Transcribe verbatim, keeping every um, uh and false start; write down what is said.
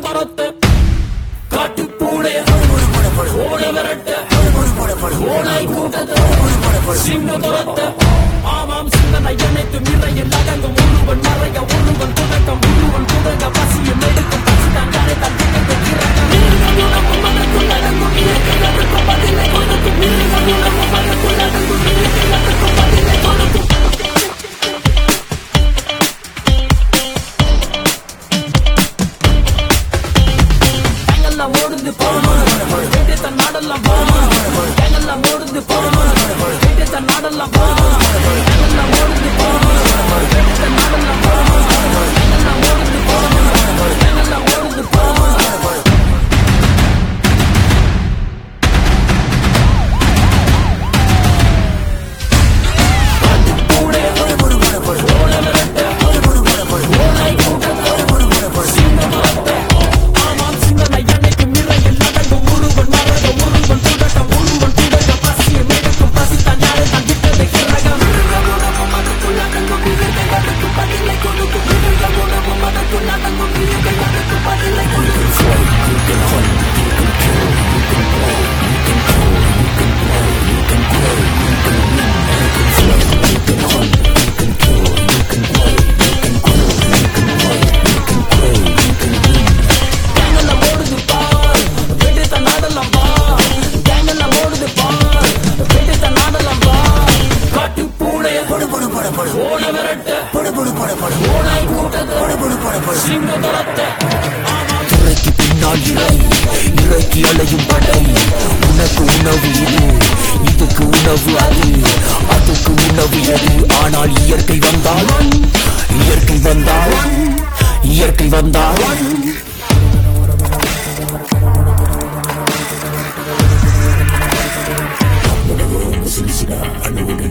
பரத்த காட்டு பூளே ஓட விரட்ட ஓனாய் கூட்டத்தை சிங்க துரத்த ஆமாம் சிந்தனை அனைத்து நிறையில் அடங்கும் ஒருவன் மறைய ஒருவன் துடக்கம் ஒருவன் துடங்க பசியும் எடுக்கும் பசிதான் யாரை தான் திட்டத்தை இறக்கம் மிருகமும் மனக்குள் அடங்கும் இயற்கை அதற்கும் பதிலை கொடுக்கும் மிருகமும் மனக்குள் அடங்கும் இயற்கை அதற்கும் பதிலை கொடுக்கும் எங்கெல்லாம் ஓடுந்து போகணும் கேட்டு தன் நாடெல்லாம் போகணும் எங்கெல்லாம் ஓடுந்து போகணும் கேட்டு தன் நாடெல்லாம் போகணும் எங்கெல்லாம் ஓடுந்து போகணும் கேட்டு தன் நாடெல்லாம் போகணும் எங்கெல்லாம் ஓடுந்து போகணும் எங்கெல்லாம் ஓடுந்து போகணும் இறைக்கு அலையும் படை உனக்கு உணவு இது இதுக்கு உணவு அது அதுக்கு உணவு எது ஆனால் இயற்கை வந்தால் இயற்கை வந்தால் இயற்கை வந்தால் சிலிசிடா அணுகுட